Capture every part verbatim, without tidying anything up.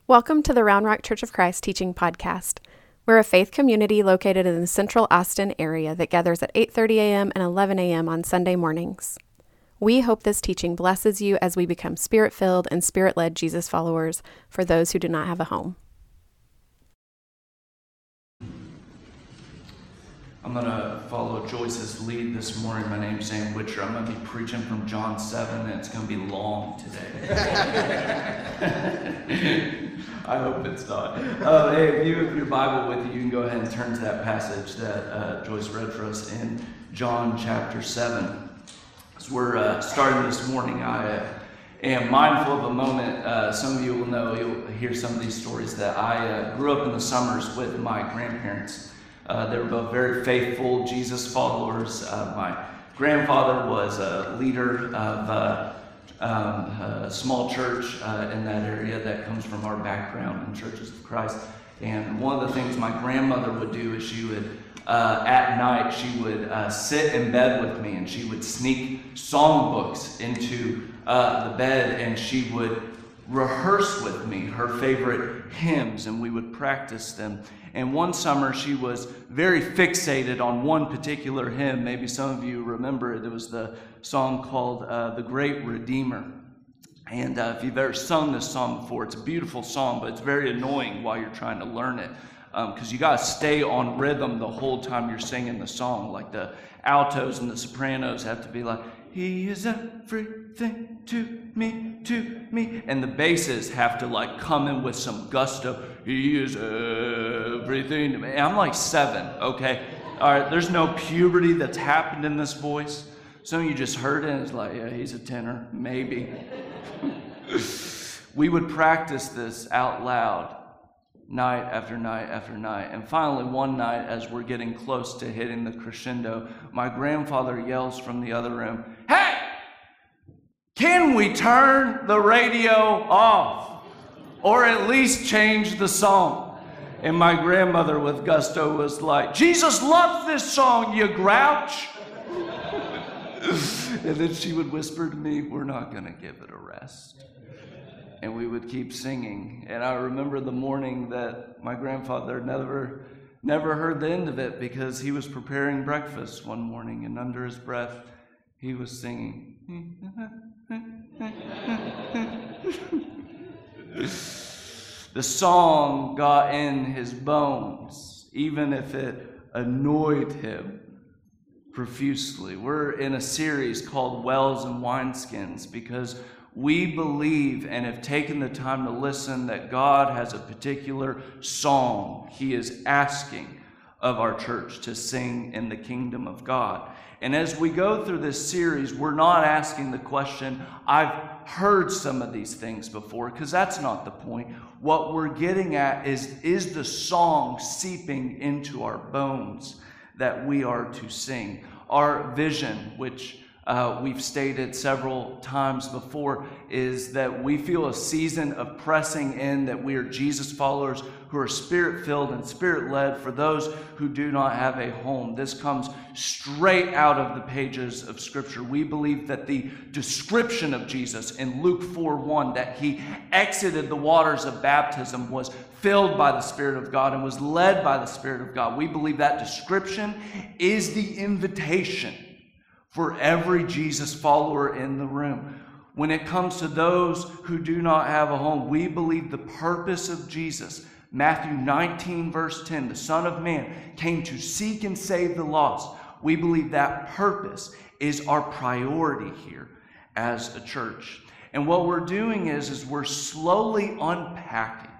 Welcome to the Round Rock Church of Christ Teaching Podcast. We're a faith community located in the central Austin area that gathers at eight thirty a.m. and eleven a.m. on Sunday mornings. We hope this teaching blesses you as we become Spirit-filled and Spirit-led Jesus followers for those who do not have a home. I'm going to follow Joyce's lead this morning. My name's Zane Witcher. I'm going to be preaching from John seven, and it's going to be long today. I hope it's not. Uh, hey, if you have your Bible with you, you can go ahead and turn to that passage that uh, Joyce read for us in John chapter seven. As we're uh, starting this morning, I uh, am mindful of a moment. Uh, some of you will know, you'll hear some of these stories, that I uh, grew up in the summers with my grandparents. Uh, they were both very faithful Jesus followers. Uh, my grandfather was a leader of uh, um, a small church uh, in that area that comes from our background in Churches of Christ. And one of the things my grandmother would do is she would, uh, at night, she would uh, sit in bed with me, and she would sneak songbooks into uh, the bed, and she would rehearse with me her favorite hymns, and we would practice them. And one summer, she was very fixated on one particular hymn. Maybe some of you remember it. It was the song called uh, The Great Redeemer. And uh, if you've ever sung this song before, it's a beautiful song, but it's very annoying while you're trying to learn it. Because um, you got to stay on rhythm the whole time you're singing the song. Like the altos and the sopranos have to be like, He is everything to me, to me. And the basses have to like come in with some gusto. He is everything to me. I'm like seven, okay? All right, there's no puberty that's happened in this voice. Some of you just heard it and it's like, yeah, he's a tenor, maybe. We would practice this out loud night after night after night. And finally, one night, as we're getting close to hitting the crescendo, my grandfather yells from the other room, "Hey, can we turn the radio off? Or at least change the song?" And my grandmother with gusto was like, "Jesus loves this song, you grouch." And then she would whisper to me, "We're not going to give it a rest." And we would keep singing. And I remember the morning that my grandfather never, never heard the end of it, because he was preparing breakfast one morning, and under his breath, he was singing. The song got in his bones, even if it annoyed him profusely. We're in a series called Wells and Wineskins because we believe and have taken the time to listen that God has a particular song He is asking of our church to sing in the kingdom of God. And as we go through this series, we're not asking the question, I've heard some of these things before, because that's not the point. What we're getting at is, is the song seeping into our bones that we are to sing? Our vision, which Uh, we've stated several times before, is that we feel a season of pressing in, that we are Jesus followers who are Spirit-filled and Spirit-led for those who do not have a home. This comes straight out of the pages of Scripture. We believe that the description of Jesus in Luke four one, that He exited the waters of baptism, was filled by the Spirit of God and was led by the Spirit of God. We believe that description is the invitation for every Jesus follower in the room. When it comes to those who do not have a home, we believe the purpose of Jesus, Matthew nineteen verse ten, the Son of Man came to seek and save the lost. We believe that purpose is our priority here as a church. And what we're doing is, is we're slowly unpacking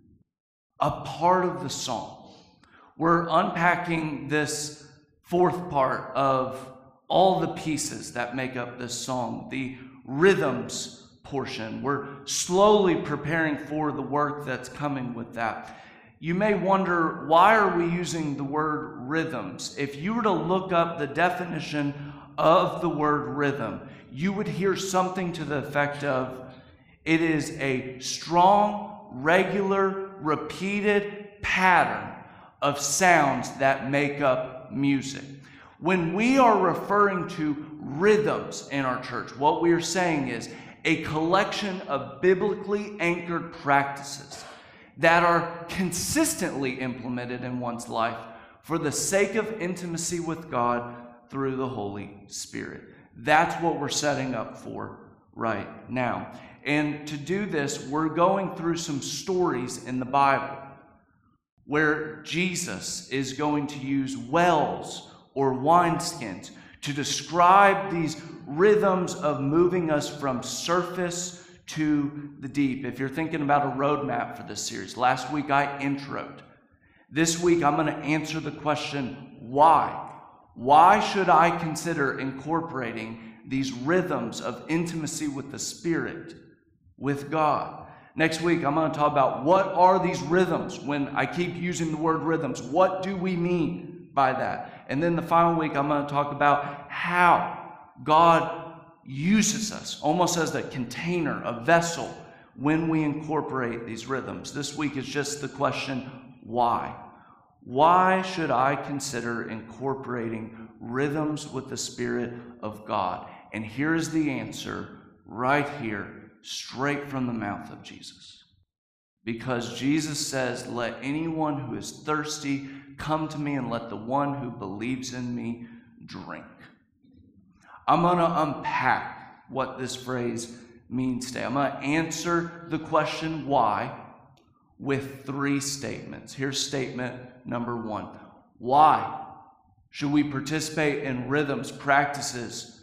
a part of the song. We're unpacking this fourth part of all the pieces that make up this song, the rhythms portion. We're slowly preparing for the work that's coming with that. You may wonder, why are we using the word rhythms? If you were to look up the definition of the word rhythm, you would hear something to the effect of, it is a strong, regular, repeated pattern of sounds that make up music. When we are referring to rhythms in our church, what we are saying is a collection of biblically anchored practices that are consistently implemented in one's life for the sake of intimacy with God through the Holy Spirit. That's what we're setting up for right now. And to do this, we're going through some stories in the Bible where Jesus is going to use wells or wineskins to describe these rhythms of moving us from surface to the deep. If you're thinking about a roadmap for this series, last week I introed. This week I'm going to answer the question, why? Why should I consider incorporating these rhythms of intimacy with the Spirit, with God? Next week I'm going to talk about what are these rhythms. When I keep using the word rhythms, what do we mean by that? And then the final week I'm going to talk about how God uses us almost as a container, a vessel, when we incorporate these rhythms. This week is just the question, why? Why should I consider incorporating rhythms with the Spirit of God? And here's the answer right here, straight from the mouth of Jesus. Because Jesus says, let anyone who is thirsty come to me, and let the one who believes in me drink. I'm going to unpack what this phrase means today. I'm going to answer the question why with three statements. Here's statement number one. Why should we participate in rhythms, practices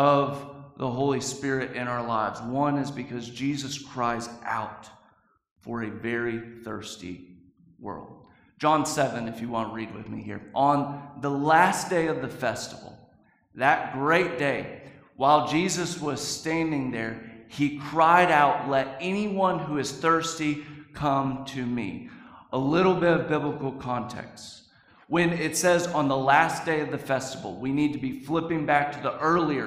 of the Holy Spirit in our lives? One is because Jesus cries out for a very thirsty world. John seven, if you want to read with me here. On the last day of the festival, that great day, while Jesus was standing there, he cried out, let anyone who is thirsty come to me. A little bit of biblical context. When it says on the last day of the festival, we need to be flipping back to the earlier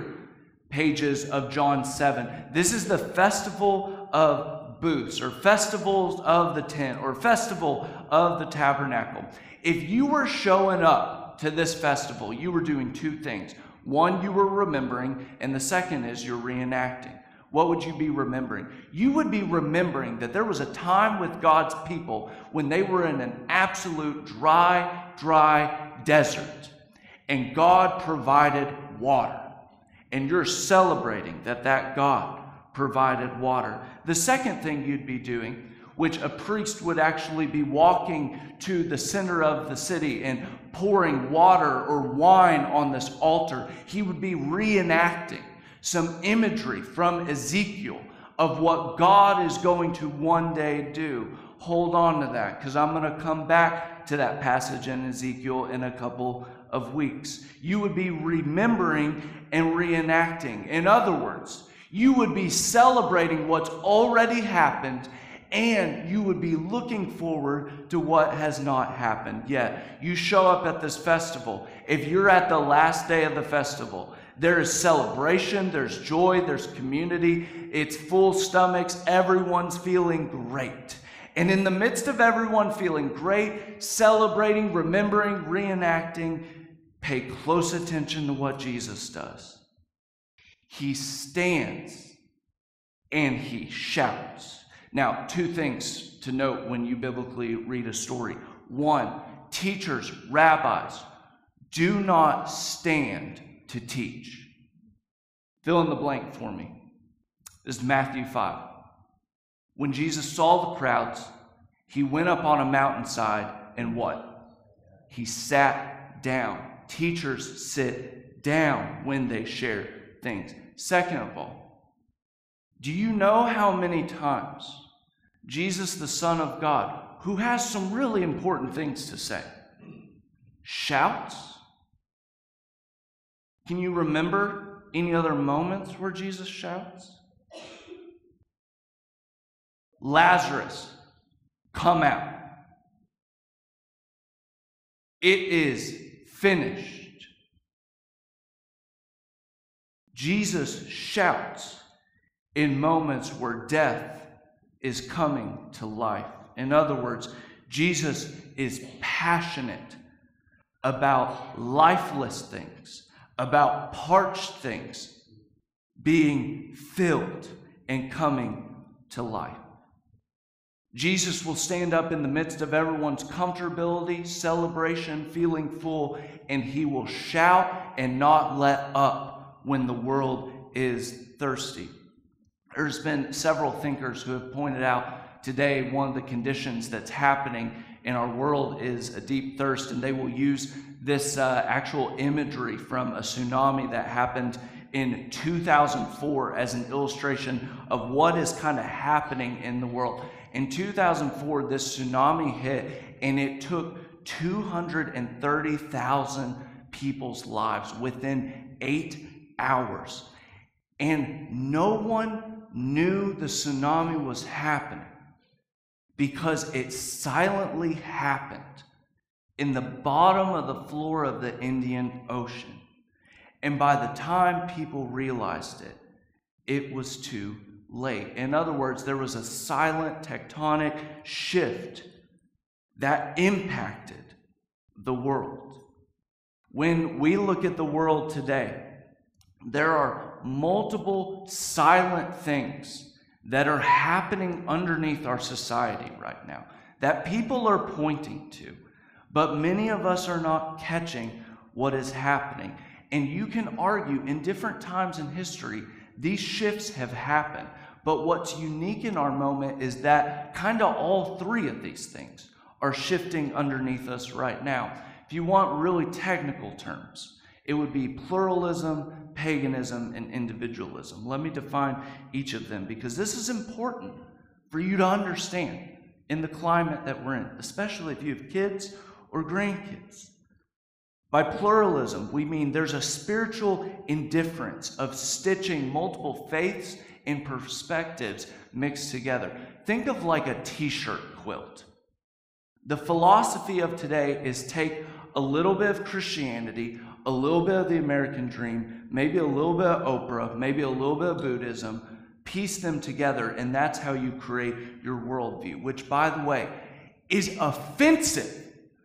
pages of John seven. This is the festival of booths, or festivals of the tent, or festival of the tabernacle. If you were showing up to this festival, you were doing two things. One, you were remembering, and the second is you're reenacting. What would you be remembering? You would be remembering that there was a time with God's people when they were in an absolute dry, dry desert, and God provided water. And you're celebrating that that God provided water. The second thing you'd be doing, which a priest would actually be walking to the center of the city and pouring water or wine on this altar. He would be reenacting some imagery from Ezekiel of what God is going to one day do. Hold on to that, because I'm going to come back to that passage in Ezekiel in a couple of weeks. You would be remembering and reenacting. In other words, you would be celebrating what's already happened, and you would be looking forward to what has not happened yet. You show up at this festival. If you're at the last day of the festival, there is celebration, there's joy, there's community. It's full stomachs. Everyone's feeling great. And in the midst of everyone feeling great, celebrating, remembering, reenacting, pay close attention to what Jesus does. He stands and he shouts. Now, two things to note when you biblically read a story. One, teachers, rabbis, do not stand to teach. Fill in the blank for me. This is Matthew five. When Jesus saw the crowds, he went up on a mountainside and what? He sat down. Teachers sit down when they share things. Second of all, do you know how many times Jesus, the Son of God, who has some really important things to say, shouts? Can you remember any other moments where Jesus shouts? Lazarus, come out. It is finished. Jesus shouts in moments where death is coming to life. In other words, Jesus is passionate about lifeless things, about parched things being filled and coming to life. Jesus will stand up in the midst of everyone's comfortability, celebration, feeling full, and he will shout and not let up when the world is thirsty. There's been several thinkers who have pointed out today one of the conditions that's happening in our world is a deep thirst, and they will use this uh, actual imagery from a tsunami that happened in two thousand four as an illustration of what is kind of happening in the world. In two thousand four, this tsunami hit, and it took two hundred thirty thousand people's lives within eight hours. And no one knew the tsunami was happening because it silently happened in the bottom of the floor of the Indian Ocean. And by the time people realized it, it was too late. In other words, there was a silent tectonic shift that impacted the world. When we look at the world today, there are multiple silent things that are happening underneath our society right now that people are pointing to, but many of us are not catching what is happening. And you can argue in different times in history, these shifts have happened. But what's unique in our moment is that kind of all three of these things are shifting underneath us right now. If you want really technical terms, it would be pluralism, paganism, and individualism. Let me define each of them because this is important for you to understand in the climate that we're in, especially if you have kids or grandkids. By pluralism, we mean there's a spiritual indifference of stitching multiple faiths and perspectives mixed together. Think of like a t-shirt quilt. The philosophy of today is take a little bit of Christianity, a little bit of the American dream, maybe a little bit of Oprah, maybe a little bit of Buddhism, piece them together, and that's how you create your worldview, which, by the way, is offensive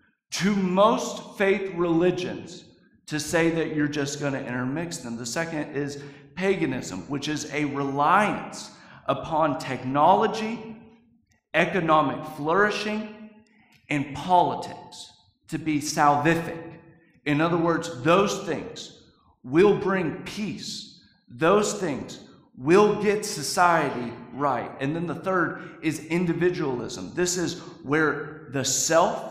to most faith religions to say that you're just going to intermix them. The second is paganism, which is a reliance upon technology, economic flourishing, and politics to be salvific. In other words, those things will bring peace. Those things will get society right. And then the third is individualism. This is where the self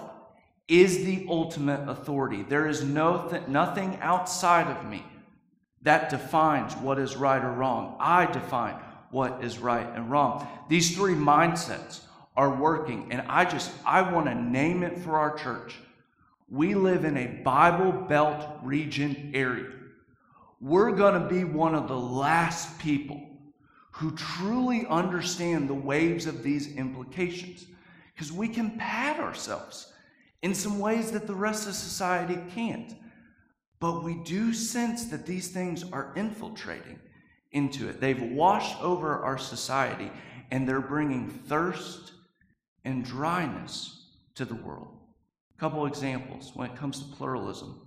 is the ultimate authority. There is no th- nothing outside of me that defines what is right or wrong. I define what is right and wrong. These three mindsets are working, and I just, I want to name it for our church. We live in a Bible Belt region area. We're going to be one of the last people who truly understand the waves of these implications, because we can pat ourselves in some ways that the rest of society can't. But we do sense that these things are infiltrating into it. They've washed over our society, and they're bringing thirst and dryness to the world. A couple examples when it comes to pluralism.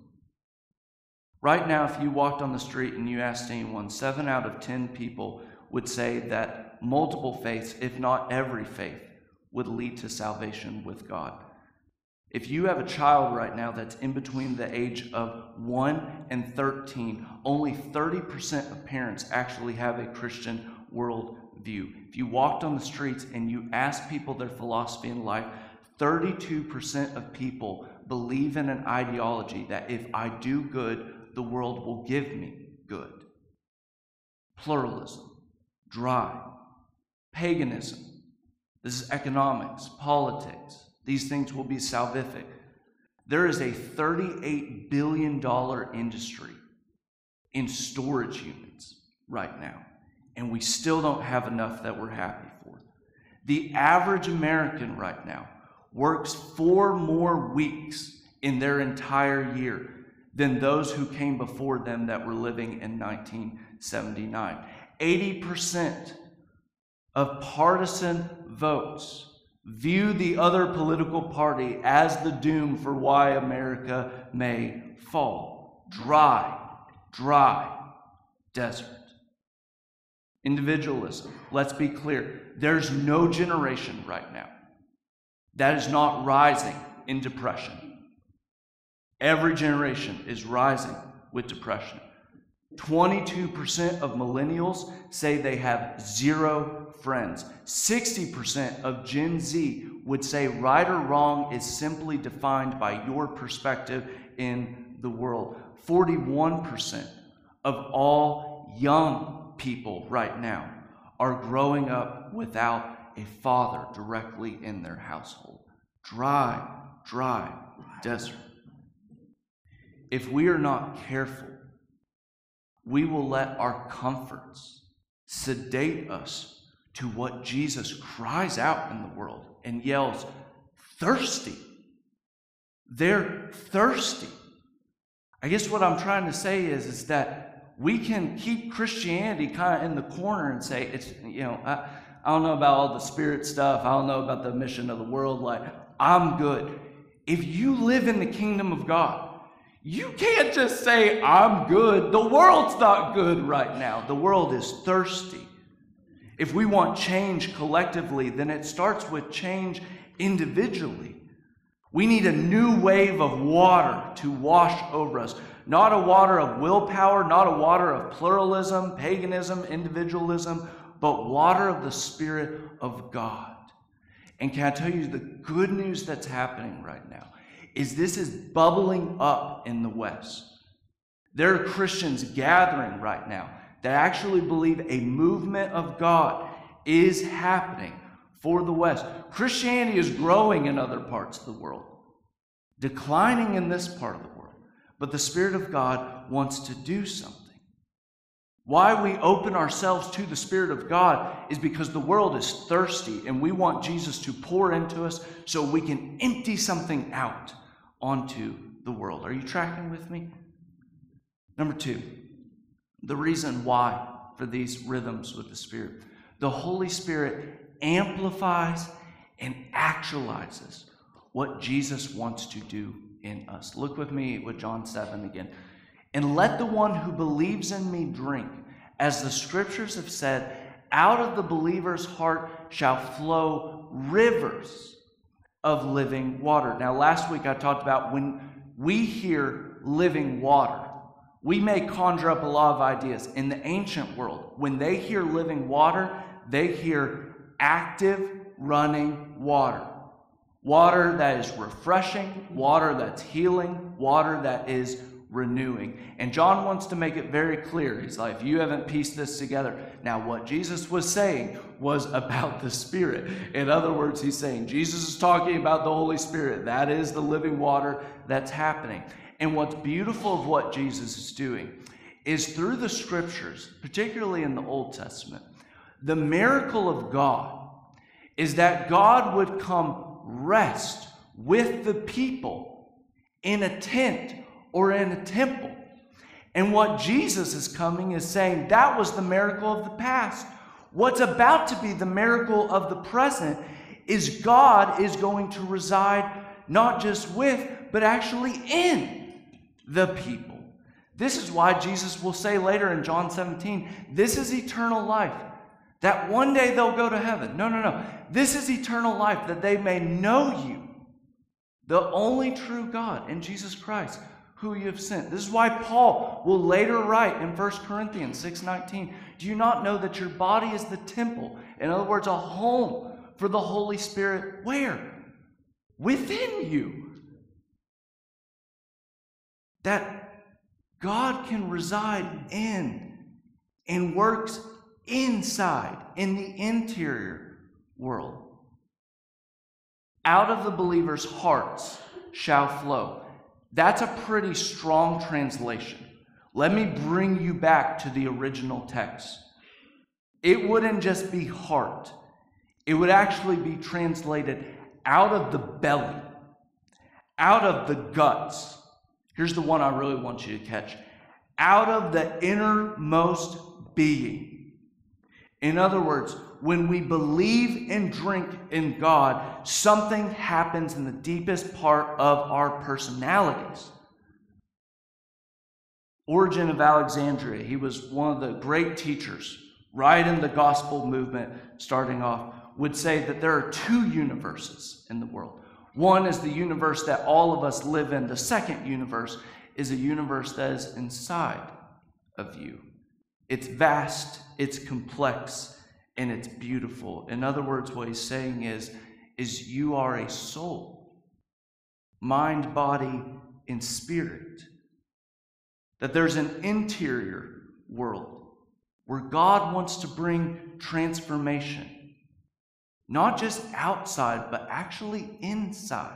Right now, if you walked on the street and you asked anyone, seven out of ten people would say that multiple faiths, if not every faith, would lead to salvation with God. If you have a child right now that's in between the age of one and thirteen, only thirty percent of parents actually have a Christian worldview. If you walked on the streets and you asked people their philosophy in life, thirty-two percent of people believe in an ideology that if I do good, the world will give me good. Pluralism, dry. Paganism, this is economics, politics. These things will be salvific. There is a thirty-eight billion dollars industry in storage units right now, and we still don't have enough that we're happy for. The average American right now works four more weeks in their entire year than those who came before them that were living in nineteen seventy-nine. eighty percent of partisan votes view the other political party as the doom for why America may fall. Dry, dry desert. Individualism. Let's be clear. There's no generation right now that is not rising in depression. Every generation is rising with depression. twenty-two percent of millennials say they have zero friends. sixty percent of Gen Z would say right or wrong is simply defined by your perspective in the world. forty-one percent of all young people right now are growing up without a father directly in their household. Dry, dry desert. If we are not careful, we will let our comforts sedate us to what Jesus cries out in the world and yells, thirsty. They're thirsty. I guess what I'm trying to say is, is that we can keep Christianity kind of in the corner and say, it's, you know, I, I don't know about all the spirit stuff. I don't know about the mission of the world. Like, I'm good. If you live in the kingdom of God, you can't just say, I'm good. The world's not good right now. The world is thirsty. If we want change collectively, then it starts with change individually. We need a new wave of water to wash over us. Not a water of willpower, not a water of pluralism, paganism, individualism, but water of the Spirit of God. And can I tell you the good news that's happening right now is this is bubbling up in the West. There are Christians gathering right now that actually believe a movement of God is happening for the West. Christianity is growing in other parts of the world, declining in this part of the world, but the Spirit of God wants to do something. Why we open ourselves to the Spirit of God is because the world is thirsty and we want Jesus to pour into us so we can empty something out onto the world. Are you tracking with me? Number two, the reason why for these rhythms with the Spirit. The Holy Spirit amplifies and actualizes what Jesus wants to do in us. Look with me with John seven again. And let the one who believes in me drink, as the scriptures have said, out of the believer's heart shall flow rivers of living water. Now, last week I talked about when we hear living water, we may conjure up a lot of ideas. In the ancient world, when they hear living water, they hear active running water. Water that is refreshing, water that's healing, water that is renewing. And John wants to make it very clear. He's like, you haven't pieced this together. Now, what Jesus was saying was about the Spirit. In other words, he's saying Jesus is talking about the Holy Spirit. That is the living water that's happening. And what's beautiful of what Jesus is doing is through the scriptures, particularly in the Old Testament, the miracle of God is that God would come rest with the people in a tent or in a temple. And what Jesus is coming is saying that was the miracle of the past. What's about to be the miracle of the present is God is going to reside not just with, but actually in the people. This is why Jesus will say later in John seventeen, this is eternal life, that one day they'll go to heaven. No, no, no. This is eternal life, that they may know you, the only true God, and Jesus Christ, who you have sent. This is why Paul will later write in First Corinthians six nineteen, do you not know that your body is the temple? In other words, a home for the Holy Spirit. Where? Within you. That God can reside in and works inside, in the interior world. Out of the believer's hearts shall flow. That's a pretty strong translation. Let me bring you back to the original text. It wouldn't just be heart. It would actually be translated out of the belly, out of the guts. Here's the one I really want you to catch. Out of the innermost being. In other words, when we believe and drink in God, something happens in the deepest part of our personalities. Origen of Alexandria, he was one of the great teachers right in the gospel movement starting off. would say that there are two universes in the world. One is the universe that all of us live in. The second universe is a universe that is inside of you. It's vast, it's complex, and it's beautiful. In other words, what he's saying is, is you are a soul, mind, body, and spirit. That there's an interior world where God wants to bring transformation. Not just outside, but actually inside.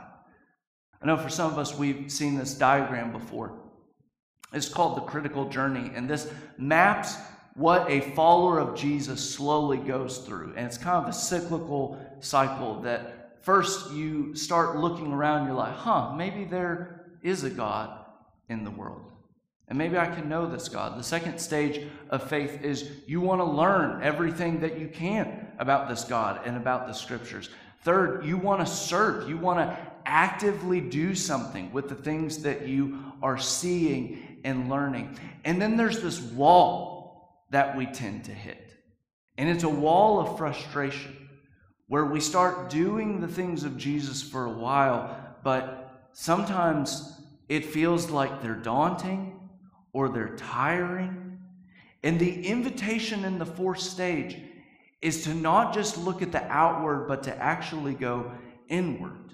I know for some of us, we've seen this diagram before. It's called the critical journey, and this maps what a follower of Jesus slowly goes through. And it's kind of a cyclical cycle that first you start looking around, you're like, huh, maybe there is a God in the world. And maybe I can know this God. The second stage of faith is you want to learn everything that you can about this God and about the scriptures. Third, you want to serve. You want to actively do something with the things that you are seeing and learning. And then there's this wall that we tend to hit. And it's a wall of frustration where we start doing the things of Jesus for a while, but sometimes it feels like they're daunting or they're tiring. And the invitation in the fourth stage is to not just look at the outward, but to actually go inward.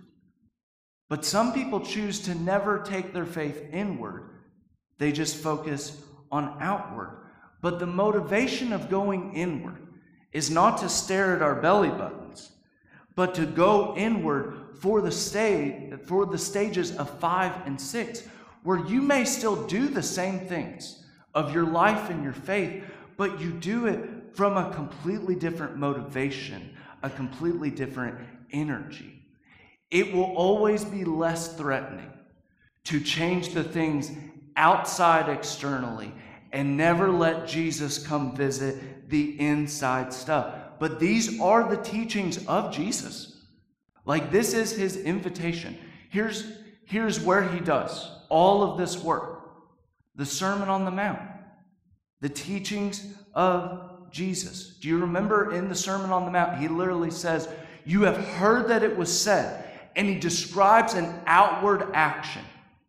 But some people choose to never take their faith inward. They just focus on outward. But the motivation of going inward is not to stare at our belly buttons, but to go inward for the stage, for the stages of five and six, where you may still do the same things of your life and your faith, but you do it from a completely different motivation, a completely different energy. It will always be less threatening to change the things outside externally and never let Jesus come visit the inside stuff. But these are the teachings of Jesus. Like, this is his invitation. Here's, here's where he does all of this work. The Sermon on the Mount. The teachings of Jesus. Do you remember in the Sermon on the Mount, he literally says, you have heard that it was said, and he describes an outward action.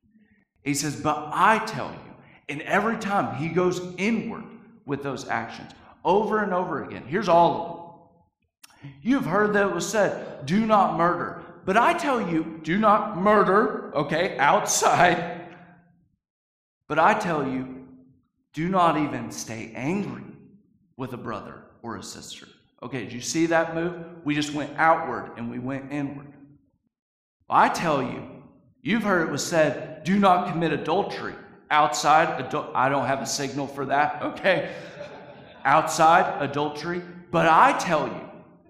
He says, but I tell you, and every time he goes inward with those actions, over and over again. Here's all of them. You have heard that it was said, do not murder. But I tell you, do not murder, okay, outside. But I tell you, do not even stay angry with a brother or a sister. Okay, did you see that move? We just went outward and we went inward. I tell you, you've heard it was said, do not commit adultery. Outside, adul- I don't have a signal for that, okay? Outside, adultery. But I tell you,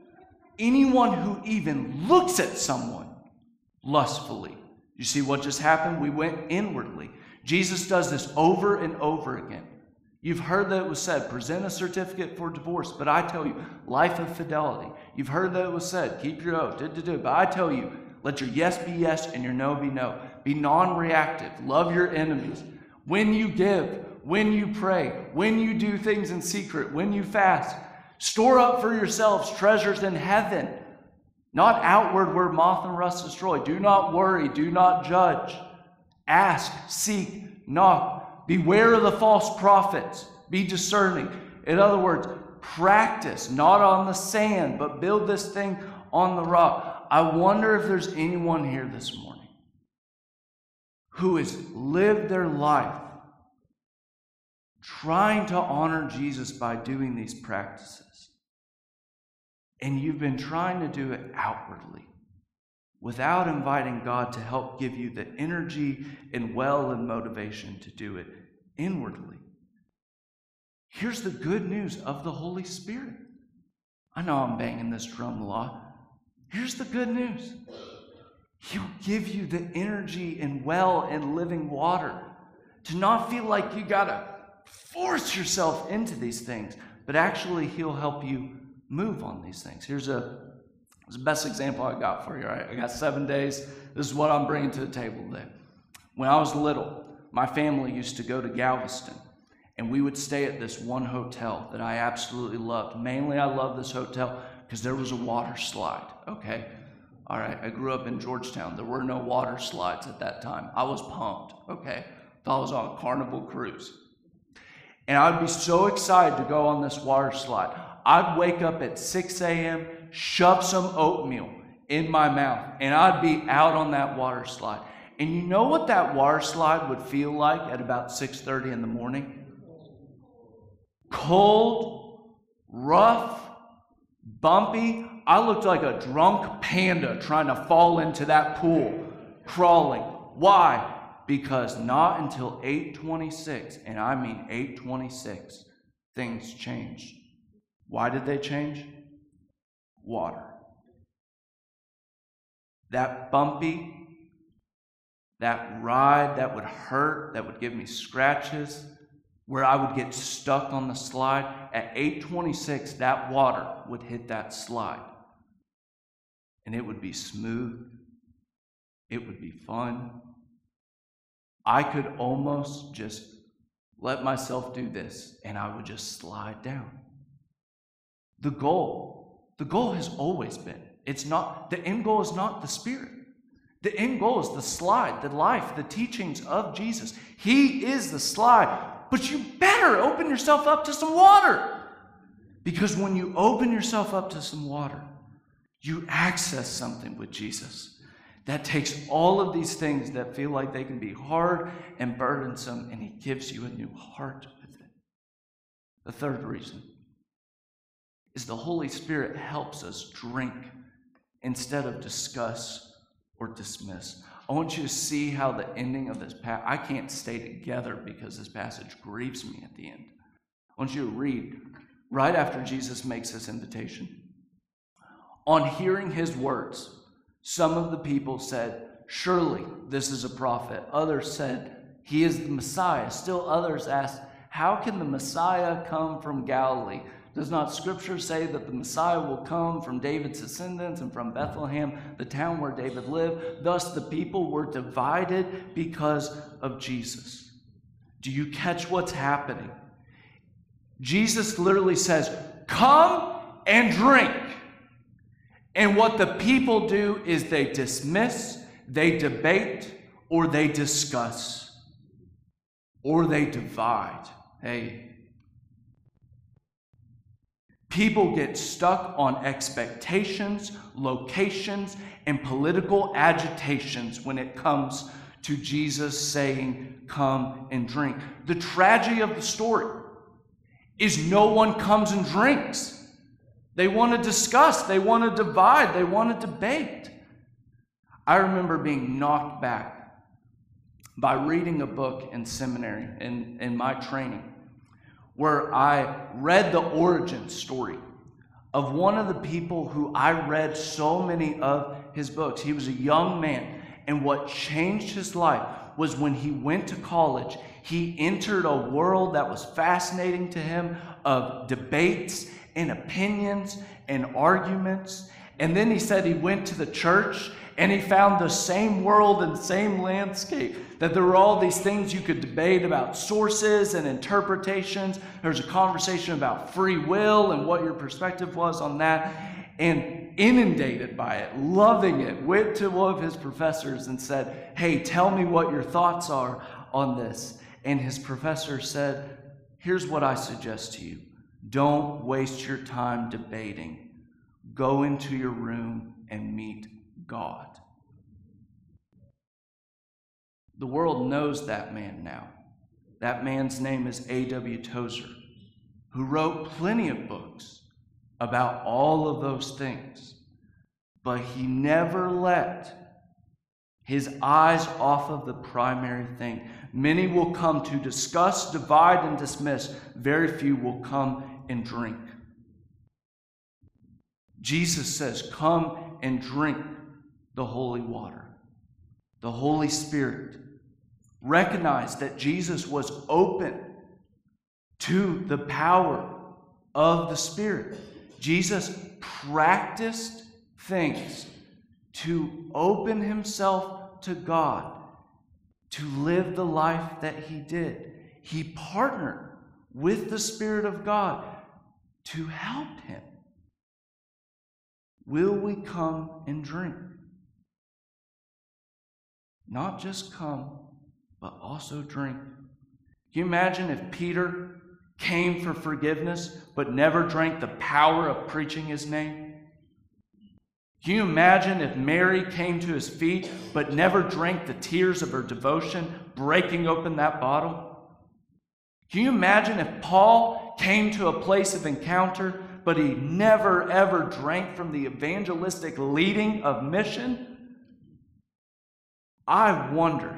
anyone who even looks at someone lustfully. You see what just happened? We went inwardly. Jesus does this over and over again. You've heard that it was said, present a certificate for divorce, but I tell you, life of fidelity. You've heard that it was said, keep your oath, do, do, do. But I tell you, let your yes be yes and your no be no. Be non-reactive. Love your enemies. When you give, when you pray, when you do things in secret, when you fast, store up for yourselves treasures in heaven, not outward where moth and rust destroy. Do not worry. Do not judge. Ask, seek, knock. Beware of the false prophets. Be discerning. In other words, practice, not on the sand, but build this thing on the rock. I wonder if there's anyone here this morning who has lived their life trying to honor Jesus by doing these practices. And you've been trying to do it outwardly without inviting God to help give you the energy and well and motivation to do it inwardly. Here's the good news of the Holy Spirit. I know I'm banging this drum a lot. Here's the good news. He'll give you the energy and well and living water to not feel like you got to force yourself into these things, but actually he'll help you move on these things. Here's a It's the best example I got for you, right? I got seven days. This is what I'm bringing to the table today. When I was little, my family used to go to Galveston, and we would stay at this one hotel that I absolutely loved. Mainly, I love this hotel because there was a water slide, okay? All right, I grew up in Georgetown. There were no water slides at that time. I was pumped, okay? Thought I was on a Carnival cruise. And I'd be so excited to go on this water slide. I'd wake up at six a.m., shove some oatmeal in my mouth, and I'd be out on that water slide. And you know what that water slide would feel like at about six thirty in the morning? Cold, rough, bumpy. I looked like a drunk panda trying to fall into that pool, crawling. Why? Because not until eight twenty-six, and I mean eight twenty-six, things changed. Why did they change? Water. That bumpy, that ride that would hurt, that would give me scratches, where I would get stuck on the slide, at eight twenty-six, that water would hit that slide. And it would be smooth. It would be fun. I could almost just let myself do this, and I would just slide down. The goal, the goal has always been, it's not, the end goal is not the Spirit. The end goal is the slide, the life, the teachings of Jesus. He is the slide. But you better open yourself up to some water. Because when you open yourself up to some water, you access something with Jesus that takes all of these things that feel like they can be hard and burdensome, and he gives you a new heart with it. The third reason is the Holy Spirit helps us drink instead of discuss or dismiss. I want you to see how the ending of this passage, I can't stay together because this passage grieves me at the end. I want you to read right after Jesus makes this invitation. On hearing his words, some of the people said, surely this is a prophet. Others said, he is the Messiah. Still others asked, how can the Messiah come from Galilee? Does not Scripture say that the Messiah will come from David's descendants and from Bethlehem, the town where David lived? Thus the people were divided because of Jesus. Do you catch what's happening? Jesus literally says, come and drink. And what the people do is they dismiss, they debate, or they discuss, or they divide. Hey, people get stuck on expectations, locations, and political agitations when it comes to Jesus saying, come and drink. The tragedy of the story is no one comes and drinks. They want to discuss, they want to divide, they want to debate. I remember being knocked back by reading a book in seminary, in, in my training, where I read the origin story of one of the people who I read so many of his books. He was a young man, and what changed his life was when he went to college, he entered a world that was fascinating to him of debates and opinions and arguments. And then he said he went to the church and he found the same world and same landscape, that there were all these things you could debate about sources and interpretations. There was a conversation about free will and what your perspective was on that. And inundated by it, loving it, went to one of his professors and said, hey, tell me what your thoughts are on this. And his professor said, here's what I suggest to you. Don't waste your time debating. Go into your room and meet God. The world knows that man now. That man's name is A W Tozer, who wrote plenty of books about all of those things. But he never let his eyes off of the primary thing. Many will come to discuss, divide, and dismiss. Very few will come and drink. Jesus says, come and drink the holy water, the Holy Spirit. Recognize that Jesus was open to the power of the Spirit. Jesus practiced things to open himself to God, to live the life that he did. He partnered with the Spirit of God to help him. will we come and drink? Not just come, but also drink. Can you imagine if Peter came for forgiveness, but never drank the power of preaching his name? Can you imagine if Mary came to his feet, but never drank the tears of her devotion, breaking open that bottle? Can you imagine if Paul came to a place of encounter, but he never ever drank from the evangelistic leading of mission? I wonder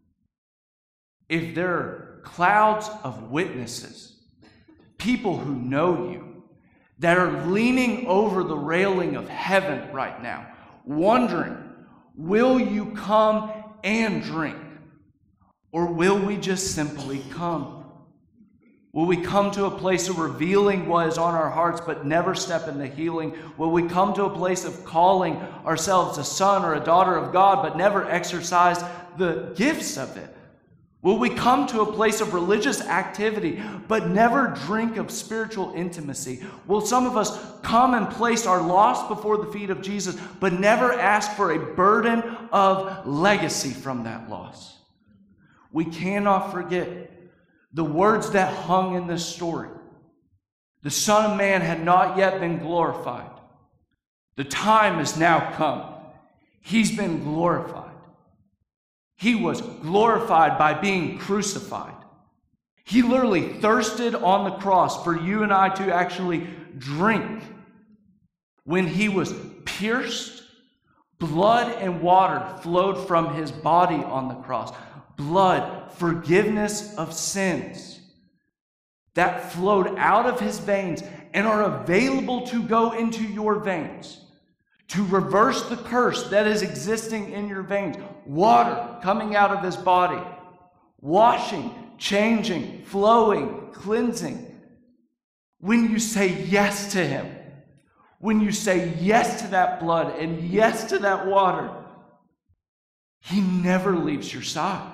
if there are clouds of witnesses, people who know you, that are leaning over the railing of heaven right now, wondering, will you come and drink? Or will we just simply come? Will we come to a place of revealing what is on our hearts but never step into healing? Will we come to a place of calling ourselves a son or a daughter of God but never exercise the gifts of it? Will we come to a place of religious activity but never drink of spiritual intimacy? Will some of us come and place our loss before the feet of Jesus but never ask for a burden of legacy from that loss? We cannot forget the words that hung in this story. The Son of Man had not yet been glorified. The time has now come. He's been glorified. He was glorified by being crucified. He literally thirsted on the cross for you and I to actually drink. When he was pierced, blood and water flowed from his body on the cross. Blood, forgiveness of sins that flowed out of his veins and are available to go into your veins, to reverse the curse that is existing in your veins. Water coming out of his body, washing, changing, flowing, cleansing. When you say yes to him, when you say yes to that blood and yes to that water, he never leaves your side.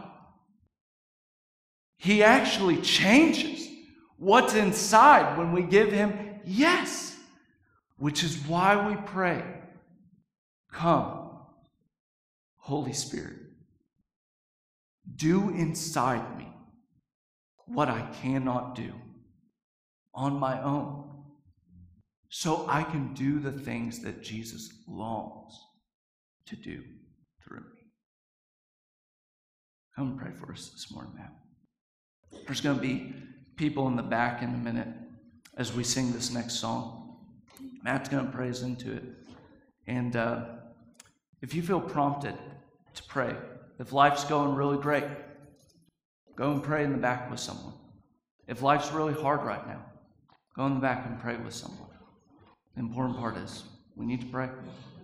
He actually changes what's inside when we give him yes, which is why we pray, come, Holy Spirit, do inside me what I cannot do on my own, so I can do the things that Jesus longs to do through me. Come and pray for us this morning, Matt. There's going to be people in the back in a minute as we sing this next song. Matt's going to pray us into it. And uh, if you feel prompted to pray, if life's going really great, go and pray in the back with someone. If life's really hard right now, go in the back and pray with someone. The important part is we need to pray.